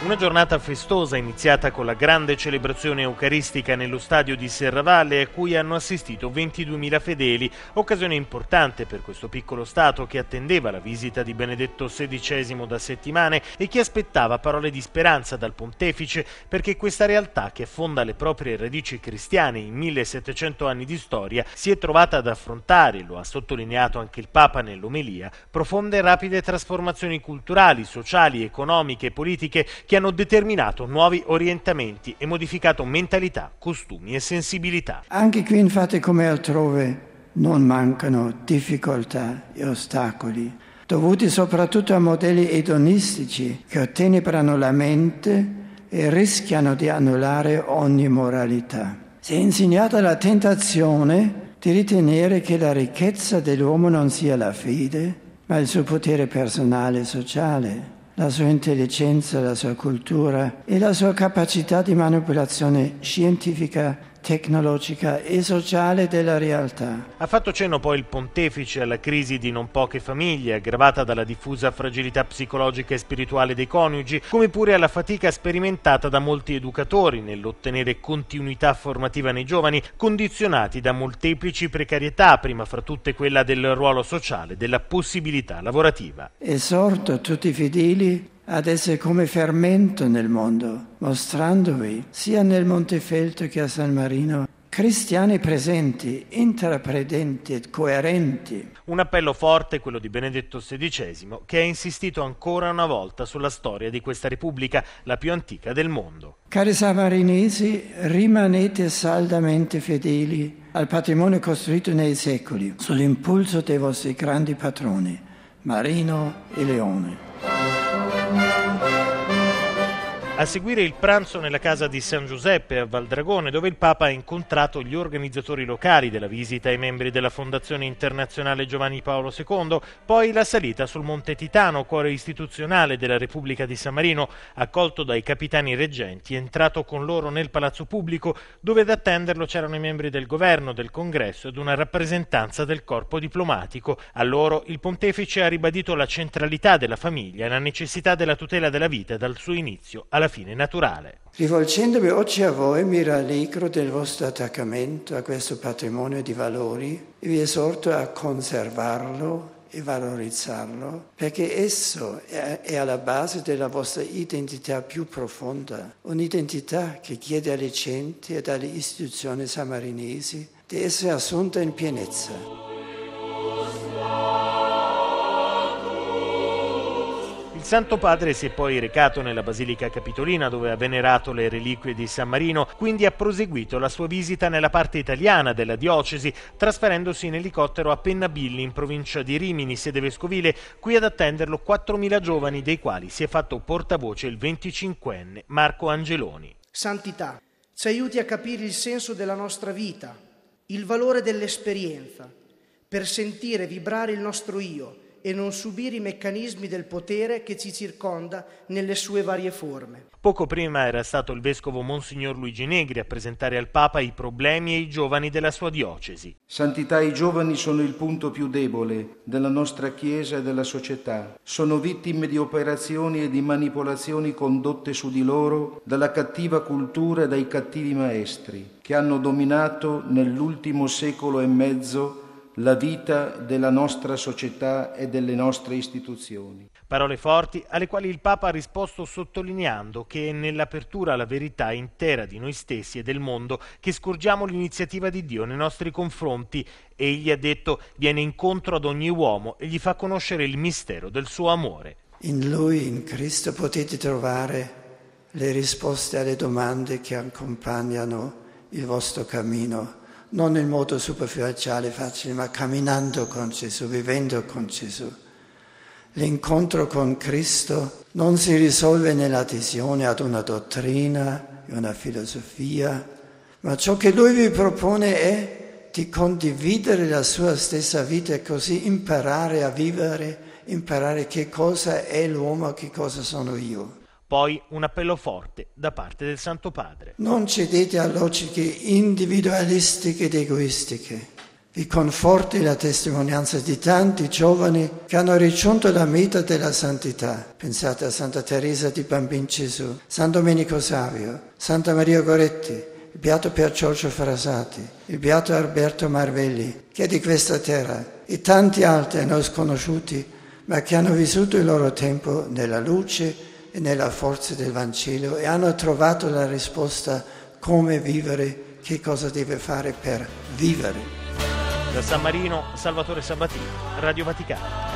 Una giornata festosa iniziata con la grande celebrazione eucaristica nello stadio di Serravalle a cui hanno assistito 22.000 fedeli, occasione importante per questo piccolo stato che attendeva la visita di Benedetto XVI da settimane e che aspettava parole di speranza dal pontefice perché questa realtà che affonda le proprie radici cristiane in 1700 anni di storia si è trovata ad affrontare, lo ha sottolineato anche il Papa nell'omelia, profonde e rapide trasformazioni culturali, sociali, economiche e politiche che hanno determinato nuovi orientamenti e modificato mentalità, costumi e sensibilità. Anche qui infatti come altrove non mancano difficoltà e ostacoli, dovuti soprattutto a modelli edonistici che ottenebrano la mente e rischiano di annullare ogni moralità. Si è insegnata la tentazione di ritenere che la ricchezza dell'uomo non sia la fede, ma il suo potere personale e sociale, la sua intelligenza, la sua cultura e la sua capacità di manipolazione scientifica, tecnologica e sociale della realtà. Ha fatto cenno poi il pontefice alla crisi di non poche famiglie, aggravata dalla diffusa fragilità psicologica e spirituale dei coniugi, come pure alla fatica sperimentata da molti educatori nell'ottenere continuità formativa nei giovani, condizionati da molteplici precarietà, prima fra tutte quella del ruolo sociale, della possibilità lavorativa. Esorto tutti i fedeli ad essere come fermento nel mondo, mostrandovi, sia nel Montefeltro che a San Marino, cristiani presenti, intraprendenti e coerenti. Un appello forte, quello di Benedetto XVI, che ha insistito ancora una volta sulla storia di questa Repubblica, la più antica del mondo. Cari sammarinesi, rimanete saldamente fedeli al patrimonio costruito nei secoli, sull'impulso dei vostri grandi patroni, Marino e Leone. A seguire il pranzo nella casa di San Giuseppe a Valdragone, dove il Papa ha incontrato gli organizzatori locali della visita ai membri della Fondazione Internazionale Giovanni Paolo II, poi la salita sul Monte Titano, cuore istituzionale della Repubblica di San Marino, accolto dai capitani reggenti, entrato con loro nel Palazzo Pubblico, dove ad attenderlo c'erano i membri del governo, del congresso ed una rappresentanza del corpo diplomatico. A loro il pontefice ha ribadito la centralità della famiglia e la necessità della tutela della vita dal suo inizio alla fine naturale. Rivolgendomi oggi a voi mi rallegro del vostro attaccamento a questo patrimonio di valori e vi esorto a conservarlo e valorizzarlo perché esso è alla base della vostra identità più profonda, un'identità che chiede alle genti e alle istituzioni sammarinesi di essere assunta in pienezza. Il Santo Padre si è poi recato nella Basilica Capitolina dove ha venerato le reliquie di San Marino, quindi ha proseguito la sua visita nella parte italiana della diocesi, trasferendosi in elicottero a Pennabilli in provincia di Rimini, sede vescovile, qui ad attenderlo 4.000 giovani, dei quali si è fatto portavoce il 25enne Marco Angeloni. Santità, ci aiuti a capire il senso della nostra vita, il valore dell'esperienza, per sentire vibrare il nostro io e non subire i meccanismi del potere che ci circonda nelle sue varie forme. Poco prima era stato il vescovo Monsignor Luigi Negri a presentare al Papa i problemi e i giovani della sua diocesi. Santità, i giovani sono il punto più debole della nostra Chiesa e della società. Sono vittime di operazioni e di manipolazioni condotte su di loro dalla cattiva cultura e dai cattivi maestri, che hanno dominato nell'ultimo secolo e mezzo la vita della nostra società e delle nostre istituzioni. Parole forti alle quali il Papa ha risposto sottolineando che è nell'apertura alla verità intera di noi stessi e del mondo che scorgiamo l'iniziativa di Dio nei nostri confronti. Egli ha detto viene incontro ad ogni uomo e gli fa conoscere il mistero del suo amore. In Lui, in Cristo, potete trovare le risposte alle domande che accompagnano il vostro cammino. Non in modo superficiale, facile, ma camminando con Gesù, vivendo con Gesù. L'incontro con Cristo non si risolve nell'adesione ad una dottrina, una filosofia, ma ciò che Lui vi propone è di condividere la sua stessa vita e così imparare a vivere, imparare che cosa è l'uomo, che cosa sono io. Poi un appello forte da parte del Santo Padre. Non cedete a logiche individualistiche ed egoistiche, Vi conforti la testimonianza di tanti giovani che hanno raggiunto la meta della santità. Pensate a Santa Teresa di Bambin Gesù, San Domenico Savio, Santa Maria Goretti, il Beato Pier Giorgio Frassati, il Beato Alberto Marvelli, che è di questa terra, e tanti altri a noi sconosciuti, ma che hanno vissuto il loro tempo nella luce e nella forza del Vangelo e hanno trovato la risposta come vivere, che cosa deve fare per vivere. Da San Marino, Salvatore Sabatini, Radio Vaticano.